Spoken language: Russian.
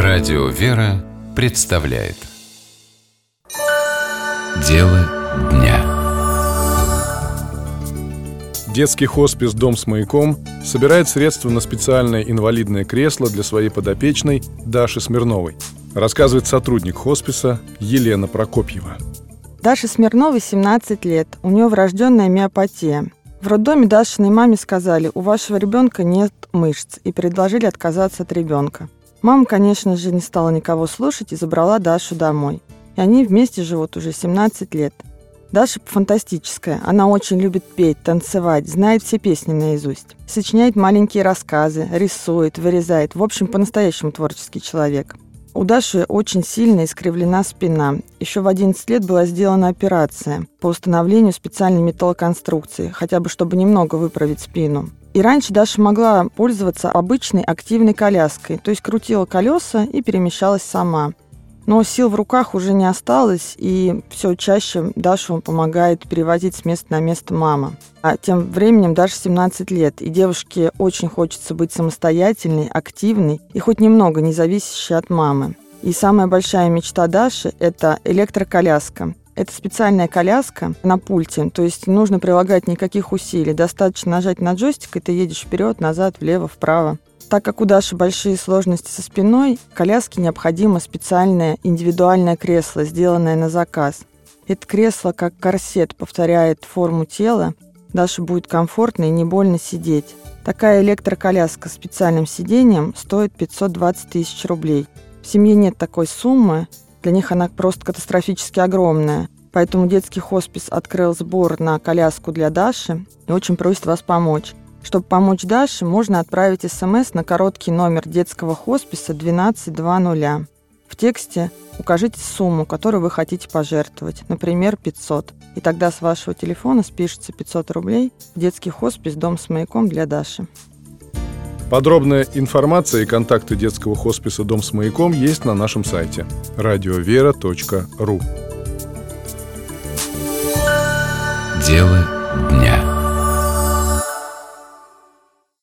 Радио «Вера» представляет Дело дня. Детский хоспис «Дом с маяком» собирает средства на специальное инвалидное кресло для своей подопечной Даши Смирновой. Рассказывает сотрудник хосписа Елена Прокопьева. Даше Смирновой 17 лет, у нее врожденная миопатия. В роддоме Дашиной маме сказали: у вашего ребенка нет мышц, и предложили отказаться от ребенка. Мама, конечно же, не стала никого слушать и забрала Дашу домой. И они вместе живут уже 17 лет. Даша фантастическая, она очень любит петь, танцевать, знает все песни наизусть. Сочиняет маленькие рассказы, рисует, вырезает. В общем, по-настоящему творческий человек. У Даши очень сильно искривлена спина. Еще в 11 лет была сделана операция по установлению специальной металлоконструкции, хотя бы чтобы немного выправить спину. И раньше Даша могла пользоваться обычной активной коляской, то есть крутила колеса и перемещалась сама. Но сил в руках уже не осталось, и все чаще Дашу помогает перевозить с места на место мама. А тем временем Даше 17 лет, и девушке очень хочется быть самостоятельной, активной и хоть немного не зависящей от мамы. И самая большая мечта Даши – это электроколяска. Это специальная коляска на пульте, то есть не нужно прилагать никаких усилий. Достаточно нажать на джойстик, и ты едешь вперед, назад, влево, вправо. Так как у Даши большие сложности со спиной, коляске необходимо специальное индивидуальное кресло, сделанное на заказ. Это кресло, как корсет, повторяет форму тела. Даше будет комфортно и не больно сидеть. Такая электроколяска с специальным сиденьем стоит 520 тысяч рублей. В семье нет такой суммы, для них она просто катастрофически огромная. Поэтому детский хоспис открыл сбор на коляску для Даши и очень просит вас помочь. Чтобы помочь Даше, можно отправить СМС на короткий номер детского хосписа 1220. В тексте укажите сумму, которую вы хотите пожертвовать, например, 500. И тогда с вашего телефона спишется 500 рублей в детский хоспис «Дом с маяком» для Даши. Подробная информация и контакты детского хосписа «Дом с маяком» есть на нашем сайте radiovera.ru. Дело дня.